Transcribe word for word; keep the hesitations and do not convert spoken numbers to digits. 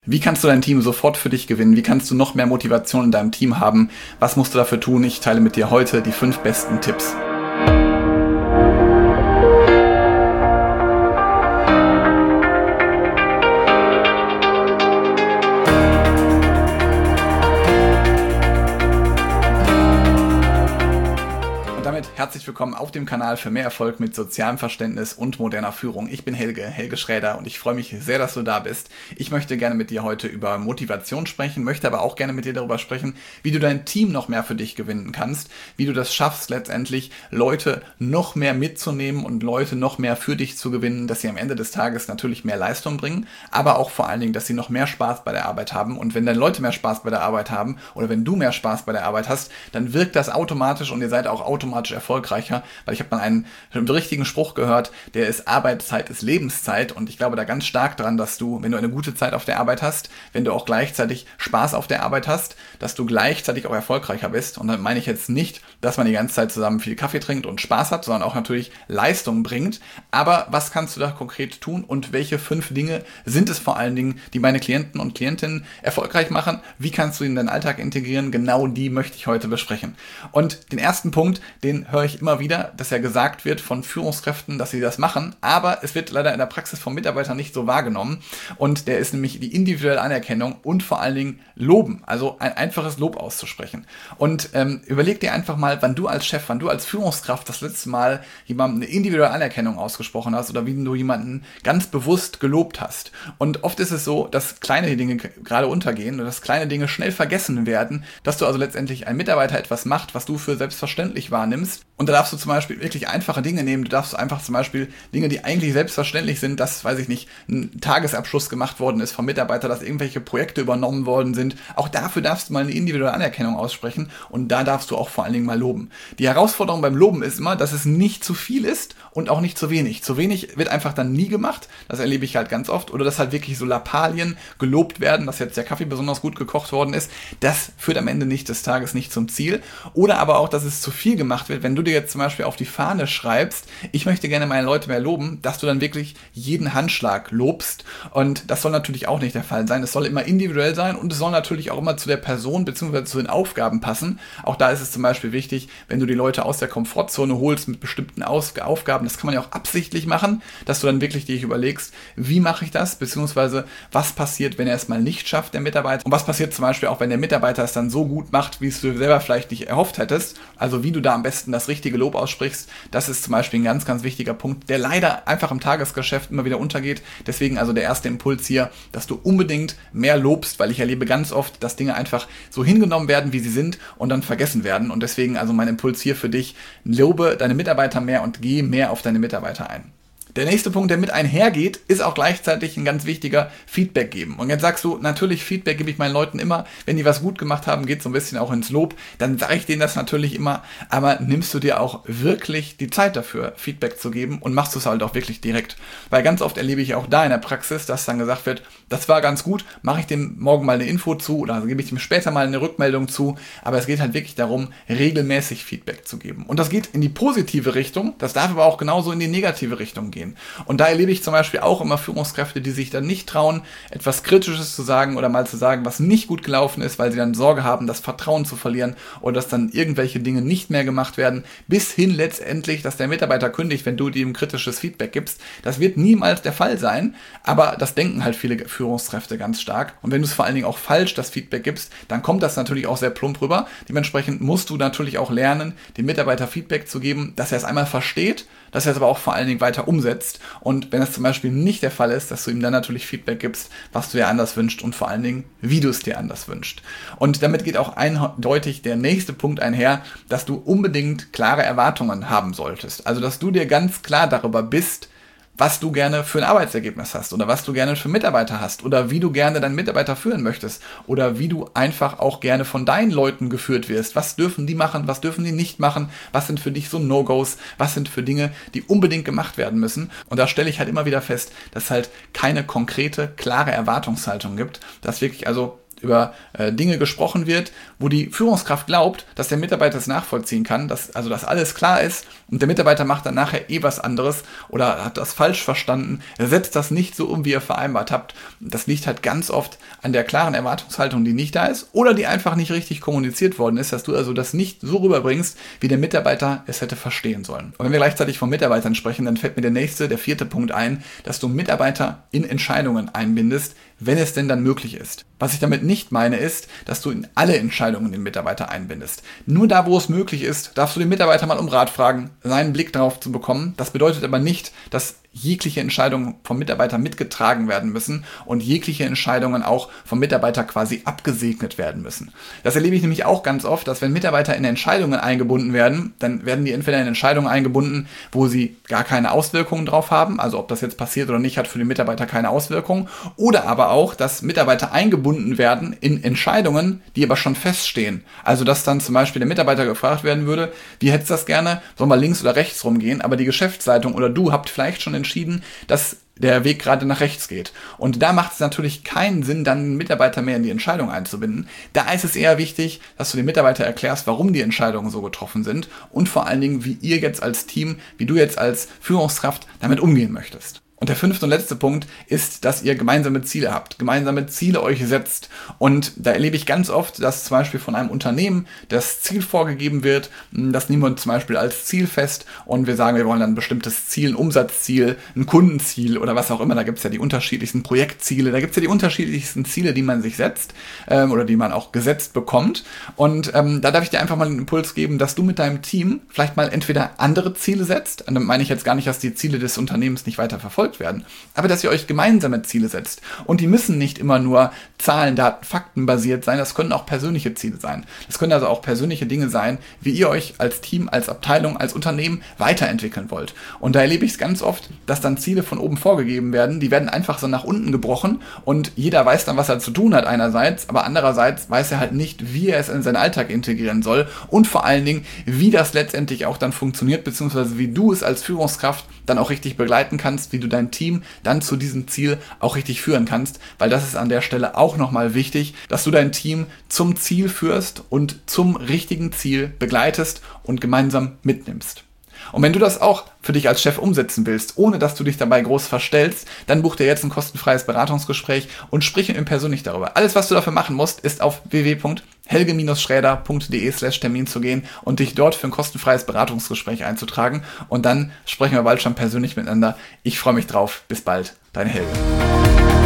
Wie kannst du dein Team sofort für dich gewinnen? Wie kannst du noch mehr Motivation in deinem Team haben? Was musst du dafür tun? Ich teile mit dir heute die fünf besten Tipps. Herzlich willkommen auf dem Kanal für mehr Erfolg mit sozialem Verständnis und moderner Führung. Ich bin Helge, Helge Schräder, und ich freue mich sehr, dass du da bist. Ich möchte gerne mit dir heute über Motivation sprechen, möchte aber auch gerne mit dir darüber sprechen, wie du dein Team noch mehr für dich gewinnen kannst, wie du das schaffst, letztendlich Leute noch mehr mitzunehmen und Leute noch mehr für dich zu gewinnen, dass sie am Ende des Tages natürlich mehr Leistung bringen, aber auch vor allen Dingen, dass sie noch mehr Spaß bei der Arbeit haben. Und wenn deine Leute mehr Spaß bei der Arbeit haben oder wenn du mehr Spaß bei der Arbeit hast, dann wirkt das automatisch und ihr seid auch automatisch erfolgreich. erfolgreicher, weil ich habe mal einen, einen richtigen Spruch gehört, der ist: Arbeitszeit ist Lebenszeit, und ich glaube da ganz stark dran, dass du, wenn du eine gute Zeit auf der Arbeit hast, wenn du auch gleichzeitig Spaß auf der Arbeit hast, dass du gleichzeitig auch erfolgreicher bist. Und dann meine ich jetzt nicht, dass man die ganze Zeit zusammen viel Kaffee trinkt und Spaß hat, sondern auch natürlich Leistung bringt. Aber was kannst du da konkret tun und welche fünf Dinge sind es vor allen Dingen, die meine Klienten und Klientinnen erfolgreich machen? Wie kannst du in deinen Alltag integrieren? Genau die möchte ich heute besprechen. Und den ersten Punkt, den höre ich immer wieder, dass ja gesagt wird von Führungskräften, dass sie das machen, aber es wird leider in der Praxis vom Mitarbeiter nicht so wahrgenommen, und der ist nämlich die individuelle Anerkennung und vor allen Dingen Loben, also ein einfaches Lob auszusprechen. Und ähm, überleg dir einfach mal, wann du als Chef, wann du als Führungskraft das letzte Mal jemandem eine individuelle Anerkennung ausgesprochen hast oder wie du jemanden ganz bewusst gelobt hast. Und oft ist es so, dass kleine Dinge gerade untergehen oder dass kleine Dinge schnell vergessen werden, dass du also letztendlich ein Mitarbeiter etwas macht, was du für selbstverständlich wahrnimmst. Und da darfst du zum Beispiel wirklich einfache Dinge nehmen. Du darfst einfach zum Beispiel Dinge, die eigentlich selbstverständlich sind, dass, weiß ich nicht, ein Tagesabschluss gemacht worden ist vom Mitarbeiter, dass irgendwelche Projekte übernommen worden sind. Auch dafür darfst du mal eine individuelle Anerkennung aussprechen, und da darfst du auch vor allen Dingen mal loben. Die Herausforderung beim Loben ist immer, dass es nicht zu viel ist und auch nicht zu wenig. Zu wenig wird einfach dann nie gemacht. Das erlebe ich halt ganz oft. Oder dass halt wirklich so Lappalien gelobt werden, dass jetzt der Kaffee besonders gut gekocht worden ist. Das führt am Ende nicht des Tages nicht zum Ziel. Oder aber auch, dass es zu viel gemacht wird. Wenn du dir jetzt zum Beispiel auf die Fahne schreibst, ich möchte gerne meine Leute mehr loben, dass du dann wirklich jeden Handschlag lobst. Und das soll natürlich auch nicht der Fall sein. Es soll immer individuell sein, und es soll natürlich auch immer zu der Person bzw. zu den Aufgaben passen. Auch da ist es zum Beispiel wichtig, wenn du die Leute aus der Komfortzone holst mit bestimmten Aus- Aufgaben, das kann man ja auch absichtlich machen, dass du dann wirklich dir überlegst, wie mache ich das, beziehungsweise was passiert, wenn er es mal nicht schafft, der Mitarbeiter, und was passiert zum Beispiel auch, wenn der Mitarbeiter es dann so gut macht, wie es du selber vielleicht nicht erhofft hättest. Also wie du da am besten das richtige Lob aussprichst, das ist zum Beispiel ein ganz, ganz wichtiger Punkt, der leider einfach im Tagesgeschäft immer wieder untergeht. Deswegen also der erste Impuls hier, dass du unbedingt mehr lobst, weil ich erlebe ganz oft, dass Dinge einfach so hingenommen werden, wie sie sind, und dann vergessen werden. Und deswegen also mein Impuls hier für dich: Lobe deine Mitarbeiter mehr und geh mehr auf deine Mitarbeiter ein. Der nächste Punkt, der mit einhergeht, ist auch gleichzeitig ein ganz wichtiger: Feedback geben. Und jetzt sagst du, natürlich, Feedback gebe ich meinen Leuten immer. Wenn die was gut gemacht haben, geht so ein bisschen auch ins Lob. Dann sage ich denen das natürlich immer. Aber nimmst du dir auch wirklich die Zeit dafür, Feedback zu geben, und machst du es halt auch wirklich direkt? Weil ganz oft erlebe ich auch da in der Praxis, dass dann gesagt wird, das war ganz gut, mache ich dem morgen mal eine Info zu oder gebe ich ihm später mal eine Rückmeldung zu. Aber es geht halt wirklich darum, regelmäßig Feedback zu geben. Und das geht in die positive Richtung, das darf aber auch genauso in die negative Richtung gehen. Und da erlebe ich zum Beispiel auch immer Führungskräfte, die sich dann nicht trauen, etwas Kritisches zu sagen oder mal zu sagen, was nicht gut gelaufen ist, weil sie dann Sorge haben, das Vertrauen zu verlieren oder dass dann irgendwelche Dinge nicht mehr gemacht werden, bis hin letztendlich, dass der Mitarbeiter kündigt, wenn du ihm kritisches Feedback gibst. Das wird niemals der Fall sein, aber das denken halt viele Führungskräfte ganz stark. Und wenn du es vor allen Dingen auch falsch das Feedback gibst, dann kommt das natürlich auch sehr plump rüber. Dementsprechend musst du natürlich auch lernen, dem Mitarbeiter Feedback zu geben, dass er es einmal versteht, dass er es aber auch vor allen Dingen weiter umsetzt. Und wenn es zum Beispiel nicht der Fall ist, dass du ihm dann natürlich Feedback gibst, was du dir anders wünschst und vor allen Dingen, wie du es dir anders wünschst. Und damit geht auch eindeutig der nächste Punkt einher, dass du unbedingt klare Erwartungen haben solltest. Also, dass du dir ganz klar darüber bist, was du gerne für ein Arbeitsergebnis hast oder was du gerne für Mitarbeiter hast oder wie du gerne deinen Mitarbeiter führen möchtest oder wie du einfach auch gerne von deinen Leuten geführt wirst. Was dürfen die machen, was dürfen die nicht machen, was sind für dich so No-Gos, was sind für Dinge, die unbedingt gemacht werden müssen. Und da stelle ich halt immer wieder fest, dass es halt keine konkrete, klare Erwartungshaltung gibt, dass wirklich also über äh, Dinge gesprochen wird, wo die Führungskraft glaubt, dass der Mitarbeiter es nachvollziehen kann, dass also dass alles klar ist und der Mitarbeiter macht dann nachher eh was anderes oder hat das falsch verstanden, er setzt das nicht so um, wie ihr vereinbart habt. Das liegt halt ganz oft an der klaren Erwartungshaltung, die nicht da ist oder die einfach nicht richtig kommuniziert worden ist, dass du also das nicht so rüberbringst, wie der Mitarbeiter es hätte verstehen sollen. Und wenn wir gleichzeitig von Mitarbeitern sprechen, dann fällt mir der nächste, der vierte Punkt ein, dass du Mitarbeiter in Entscheidungen einbindest, wenn es denn dann möglich ist. Was ich damit nicht meine, ist, dass du in alle Entscheidungen den Mitarbeiter einbindest. Nur da, wo es möglich ist, darfst du den Mitarbeiter mal um Rat fragen, seinen Blick darauf zu bekommen. Das bedeutet aber nicht, dass jegliche Entscheidungen vom Mitarbeiter mitgetragen werden müssen und jegliche Entscheidungen auch vom Mitarbeiter quasi abgesegnet werden müssen. Das erlebe ich nämlich auch ganz oft, dass wenn Mitarbeiter in Entscheidungen eingebunden werden, dann werden die entweder in Entscheidungen eingebunden, wo sie gar keine Auswirkungen drauf haben, also ob das jetzt passiert oder nicht, hat für den Mitarbeiter keine Auswirkungen, oder aber auch, dass Mitarbeiter eingebunden werden in Entscheidungen, die aber schon feststehen. Also dass dann zum Beispiel der Mitarbeiter gefragt werden würde, wie hättest du das gerne, sollen wir links oder rechts rumgehen, aber die Geschäftsleitung oder du habt vielleicht schon entschieden, dass der Weg gerade nach rechts geht. Und da macht es natürlich keinen Sinn, dann den Mitarbeiter mehr in die Entscheidung einzubinden. Da ist es eher wichtig, dass du dem Mitarbeiter erklärst, warum die Entscheidungen so getroffen sind und vor allen Dingen, wie ihr jetzt als Team, wie du jetzt als Führungskraft damit umgehen möchtest. Und der fünfte und letzte Punkt ist, dass ihr gemeinsame Ziele habt, gemeinsame Ziele euch setzt. Und da erlebe ich ganz oft, dass zum Beispiel von einem Unternehmen das Ziel vorgegeben wird. Das nehmen wir zum Beispiel als Ziel fest und wir sagen, wir wollen dann ein bestimmtes Ziel, ein Umsatzziel, ein Kundenziel oder was auch immer. Da gibt es ja die unterschiedlichsten Projektziele, da gibt es ja die unterschiedlichsten Ziele, die man sich setzt ähm, oder die man auch gesetzt bekommt. Und ähm, da darf ich dir einfach mal einen Impuls geben, dass du mit deinem Team vielleicht mal entweder andere Ziele setzt. Und dann meine ich jetzt gar nicht, dass die Ziele des Unternehmens nicht weiter verfolgt werden, aber dass ihr euch gemeinsame Ziele setzt. Und die müssen nicht immer nur Zahlen, Daten, Fakten basiert sein, das können auch persönliche Ziele sein. Das können also auch persönliche Dinge sein, wie ihr euch als Team, als Abteilung, als Unternehmen weiterentwickeln wollt. Und da erlebe ich es ganz oft, dass dann Ziele von oben vorgegeben werden, die werden einfach so nach unten gebrochen und jeder weiß dann, was er zu tun hat einerseits, aber andererseits weiß er halt nicht, wie er es in seinen Alltag integrieren soll und vor allen Dingen, wie das letztendlich auch dann funktioniert, beziehungsweise wie du es als Führungskraft dann auch richtig begleiten kannst, wie du dein Team dann zu diesem Ziel auch richtig führen kannst, weil das ist an der Stelle auch nochmal wichtig, dass du dein Team zum Ziel führst und zum richtigen Ziel begleitest und gemeinsam mitnimmst. Und wenn du das auch für dich als Chef umsetzen willst, ohne dass du dich dabei groß verstellst, dann buch dir jetzt ein kostenfreies Beratungsgespräch und sprich mit ihm persönlich darüber. Alles, was du dafür machen musst, ist auf w w w punkt helge schräder punkt de slash Termin zu gehen und dich dort für ein kostenfreies Beratungsgespräch einzutragen. Und dann sprechen wir bald schon persönlich miteinander. Ich freue mich drauf. Bis bald. Dein Helge.